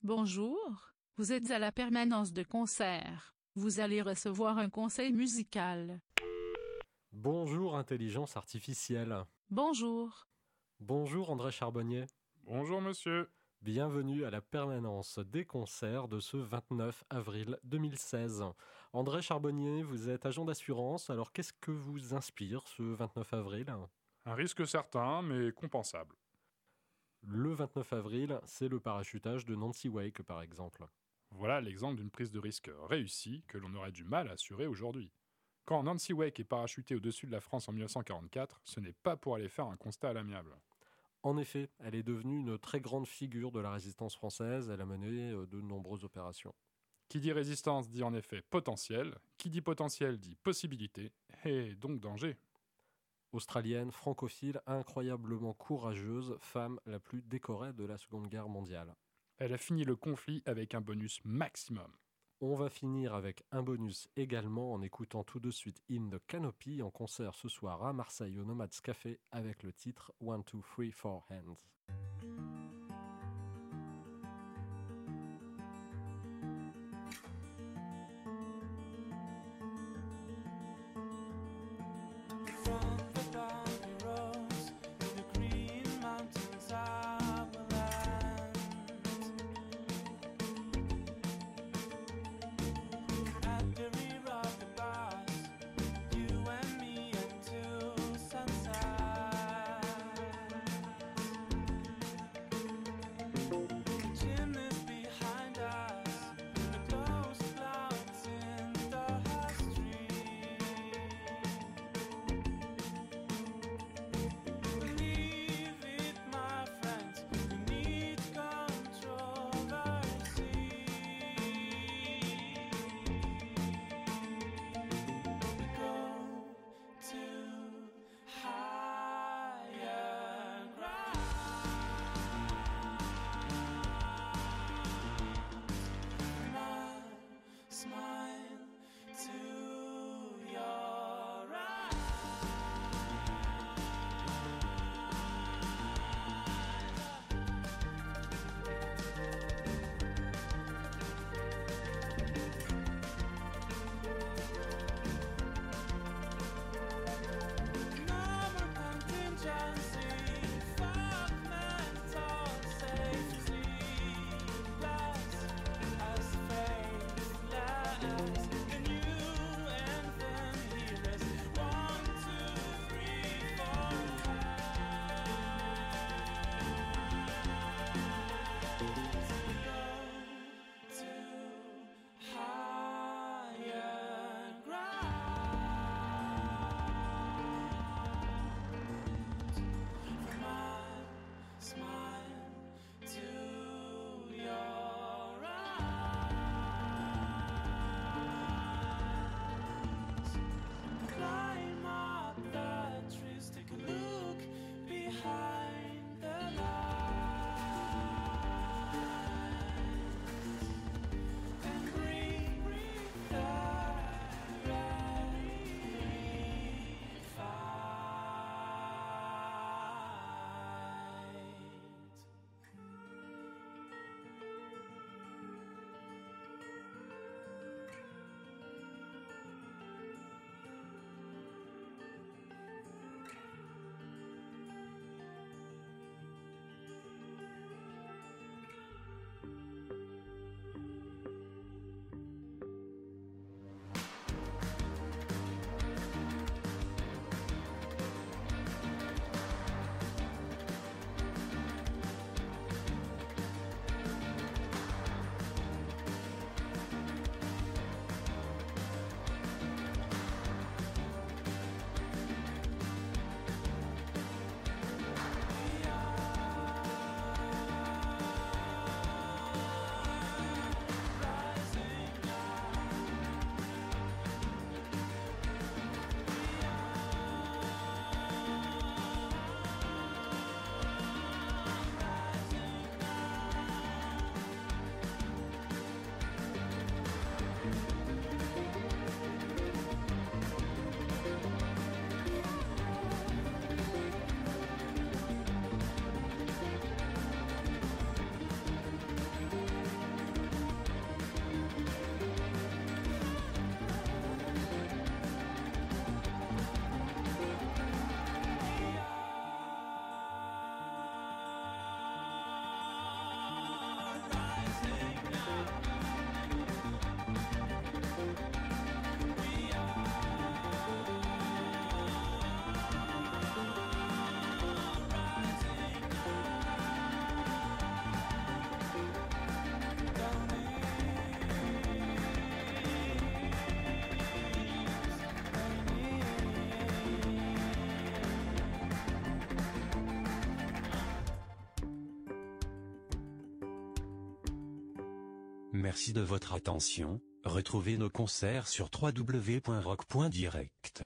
Bonjour, vous êtes à la permanence de concert. Vous allez recevoir un conseil musical. Bonjour intelligence artificielle. Bonjour. Bonjour André Charbonnier. Bonjour monsieur. Bienvenue à la permanence des concerts de ce 29 avril 2016. André Charbonnier, vous êtes agent d'assurance, alors qu'est-ce que vous inspire ce 29 avril ? Un risque certain, mais compensable. Le 29 avril, c'est le parachutage de Nancy Wake par exemple. Voilà l'exemple d'une prise de risque réussie que l'on aurait du mal à assurer aujourd'hui. Quand Nancy Wake est parachutée au-dessus de la France en 1944, ce n'est pas pour aller faire un constat à l'amiable. En effet, elle est devenue une très grande figure de la résistance française, elle a mené de nombreuses opérations. Qui dit résistance dit en effet potentiel, qui dit potentiel dit possibilité, et donc danger. Australienne, francophile, incroyablement courageuse, femme la plus décorée de la Seconde Guerre mondiale. Elle a fini le conflit avec un bonus maximum. On va finir avec un bonus également en écoutant tout de suite In the Canopy en concert ce soir à Marseille au Nomads Café avec le titre 1, 2, 3, 4 Hands. Merci de votre attention, retrouvez nos concerts sur www.rock.direct.